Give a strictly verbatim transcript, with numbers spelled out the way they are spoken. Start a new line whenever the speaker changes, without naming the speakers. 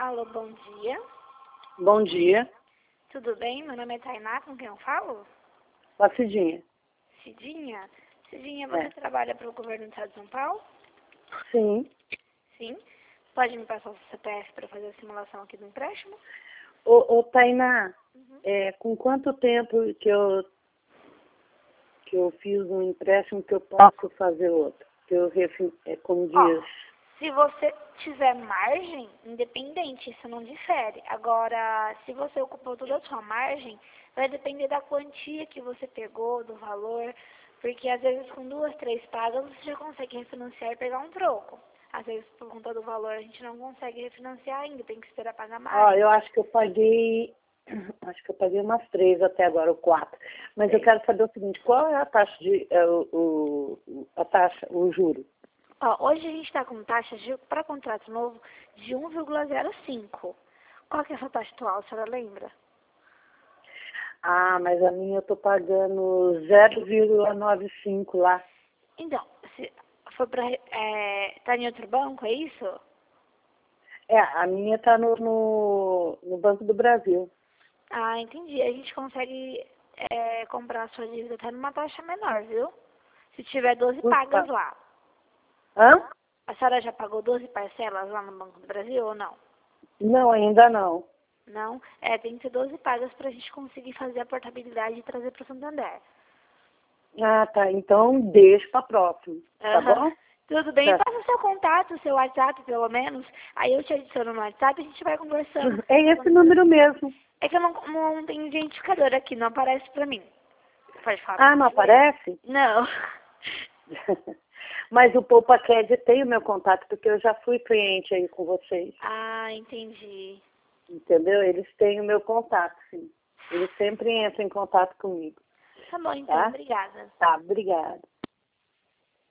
Alô, bom dia.
Bom dia.
Tudo bem? Meu nome é Tainá, com quem eu falo?
Lacidinha.
Cidinha? Cidinha, você
É.
trabalha para o governo do estado de São Paulo?
Sim.
Sim. Pode me passar o seu C P F para fazer a simulação aqui do empréstimo?
Ô, ô Tainá,
Uhum.
é, com quanto tempo que eu, que eu fiz um empréstimo que eu posso fazer outro? Que eu, refi- é, como
Ó,
diz...
se você tiver margem, independente, isso não difere. Agora, se você ocupou toda a sua margem, vai depender da quantia que você pegou, do valor, porque às vezes com duas, três pagas você já consegue refinanciar e pegar um troco. Às vezes por conta do valor a gente não consegue refinanciar ainda, tem que esperar pagar
Ó,
mais.
eu acho que eu paguei... Acho que eu paguei umas três até agora, ou quatro. Mas eu
Sei.
quero saber o seguinte, qual é a taxa de... é, o, o- a taxa, o juro?
Ó, hoje a gente está com taxa para contrato novo de um vírgula zero cinco. Qual que é a sua taxa atual, a senhora lembra?
Ah, mas a minha eu tô pagando zero vírgula noventa e cinco lá.
Então, se for para... É, tá em outro banco, é isso?
É, a minha tá no, no, no Banco do Brasil.
Ah, entendi. A gente consegue é, comprar a sua dívida até numa taxa menor, viu? Se tiver doze pagas
Ufa.
lá.
Hã?
A senhora já pagou doze parcelas lá no Banco do Brasil ou não?
Não, ainda não.
Não? É, tem que ser doze pagas para a gente conseguir fazer a portabilidade e trazer para o Santander.
Ah, tá. Então deixa pra próxima. Tá
Aham.
bom?
Tudo bem.
Tá.
Passa o seu contato, o seu WhatsApp, pelo menos. Aí eu te adiciono no WhatsApp e a gente vai conversando.
É esse número mesmo.
É que eu não, não tenho identificador aqui, não aparece pra mim. Pode falar
Ah,
com
não
você?
aparece?
Não.
Mas o Poupa Cred tem o meu contato, porque eu já fui cliente aí com vocês.
Ah, entendi.
Entendeu? Eles têm o meu contato, sim. Eles sempre entram em contato comigo.
Tá bom, então.
Tá?
Obrigada.
Tá, obrigada.